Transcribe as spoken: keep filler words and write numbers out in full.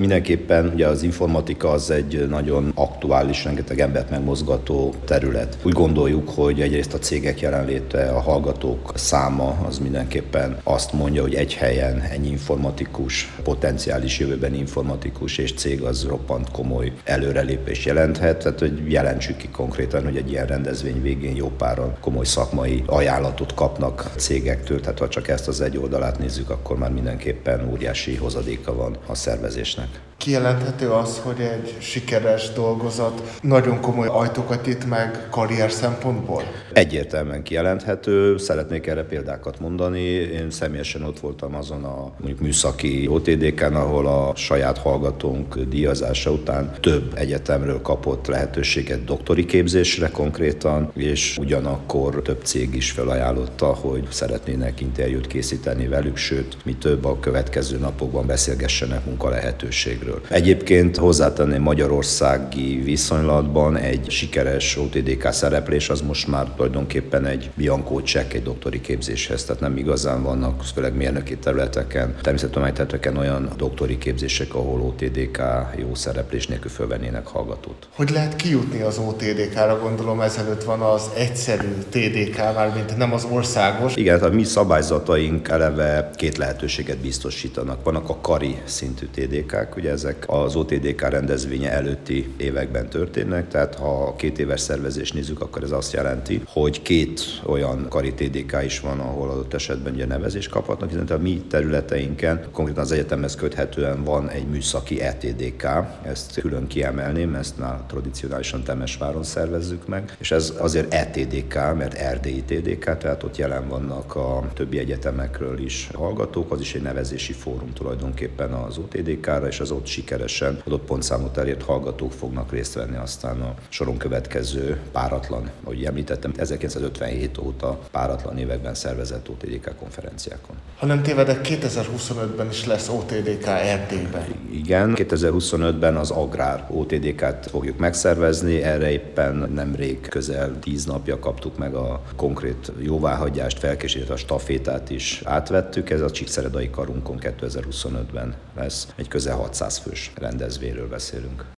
mindenképpen ugye az informatika az egy nagyon aktuális, rengeteg embert megmozgató terület. Úgy gondoljuk, hogy egyrészt a cégek jelenléte, a hallgatók száma az mindenképpen azt mondja, hogy egy helyen ennyi informatikus, potenciális jövőbeni informatikus és cég az roppant komoly előrelépés jelenthet. Tehát, hogy jelentsük ki konkrétan, hogy egy ilyen rendezvény végén jó páran komoly szakmai ajánlatot kapnak cégektől. Tehát ha csak ezt az egy oldalát nézzük, akkor már mindenképpen óriási hozadéka van a szervezésnek. Kijelenthető az, hogy egy sikeres dolgozat nagyon komoly ajtókat nyit meg karrier szempontból? Egyértelműen kijelenthető. Szeretnék erre példákat mondani. Én személyesen ott voltam azon a mondjuk műszaki o té dé ká-n, ahol a saját hallgatónk díjazása után több egyetemről kapott lehetőséget doktori képzésre konkrétan, és ugyanakkor több cég is felajánlotta, hogy szeretnének interjút készíteni velük, sőt, mi több a következő napokban beszélgessenek munkalehetőségről. Egyébként hozzátenném, magyarországi viszonylatban egy sikeres o té dé ká szereplés az most már tulajdonképpen egy bianco csekk egy doktori képzéshez, tehát nem igazán vannak, főleg mérnöki területeken, természettudományi területeken olyan doktori képzések, ahol o té dé ká jó szereplés nélkül fölvennének hallgatót. Hogy lehet kijutni az o té dé ká-ra? Gondolom ezelőtt van az egyszerű té dé ká, mármint nem az országos. Igen, tehát mi szabályzataink eleve két lehetőséget biztosítanak. Vannak a kari szintű té dé ká-k, ugye ezek az o té dé ká rendezvénye előtti években történnek, tehát ha a két éves szervezést nézzük, akkor ez azt jelenti, hogy két olyan kari té dé ká is van, ahol adott esetben ugye nevezést kaphatnak, hiszen a mi területeinken, konkrétan az egyetemhez köthetően van egy műszaki e té dé ká, ezt külön kiemelném, ezt már tradicionálisan Temesváron szervezzük meg, és ez azért e té dé ká, mert erdélyi té dé ká, tehát ott jelen vannak a többi egyetemekről is hallgatók, az is egy nevezési fórum tulajdonképpen az o té dé ká-ra, és az ott sikeresen adott pontszámot elért hallgatók fognak részt venni aztán a soron következő páratlan, ahogy említettem, ezerkilencszázötvenhét óta páratlan években szervezett o té dé ká konferenciákon. Ha nem tévedek, kétezer-huszonötben is lesz o té dé ká Erdélyben. Igen, kétezer-huszonötben az Agrár o té dé ká-t fogjuk megszervezni, erre éppen nemrég közel tíz napja kaptuk meg a konkrét jóváhagyást, felkészített a stafétát is átvettük, ez a Csíkszeredai Karunkon kétezer-huszonötben lesz, egy közel hatszáz fős rendezvényről beszélünk.